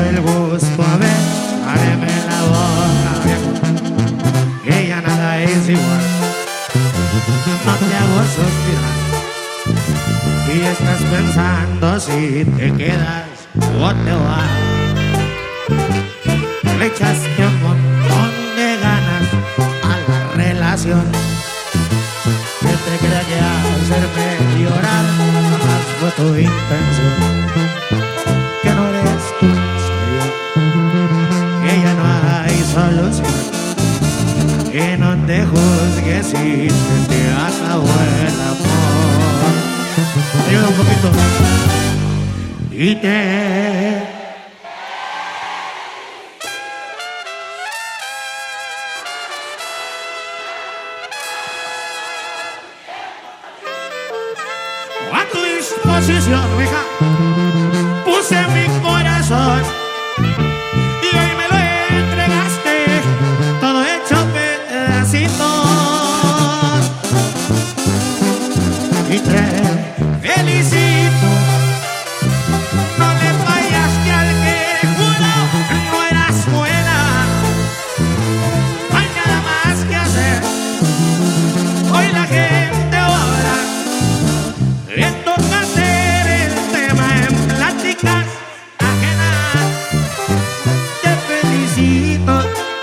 el gusto, a ver, ábreme la boca, viejo, que ya nada es igual. No te hago suspirar y estás pensando si te quedas o te vas. Le echaste un montón de ganas a la relación, que te creas que hacerme llorar jamás fue tu intención. Que no eres tú, soy yo, que ya no hay solución. Que no te juzgues si se te acabó el amor. Ayuda un poquito. Y te... A tu disposición, hija, puse mi corazón y hoy me lo entregaste, todo hecho pedacitos. Y te felicito, no le fallaste al que juró, no eras buena. No hay nada más que hacer, hoy la gente ora. Le toca hacer el tema en pláticas ajenas. Te felicito,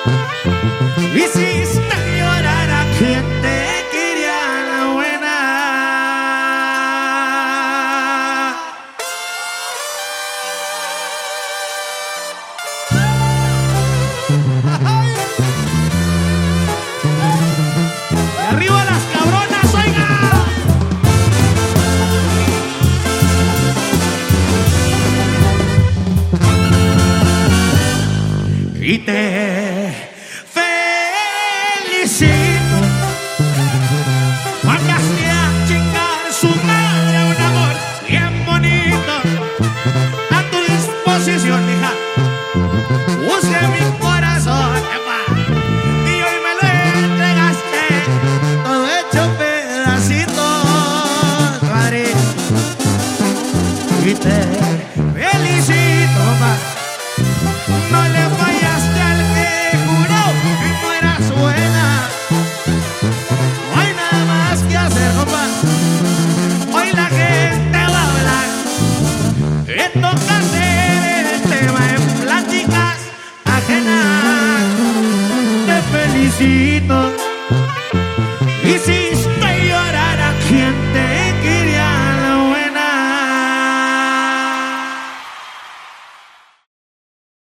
hiciste llorar a quien te quería la buena. Y arriba las cabronas, oiga. Y te felicito, mandaste a chingar su madre un amor bien bonito. A tu disposición, hija, puse mi corazón, epa, y hoy me lo entregaste, todo hecho pedacitos, madre. Y te felicito, ma. No le fallaste al que juró que no eras buena. No hay nada más que hacer, compa. Hoy la gente va a hablar. Te toca hacer el tema en pláticas ajenas. Te felicito.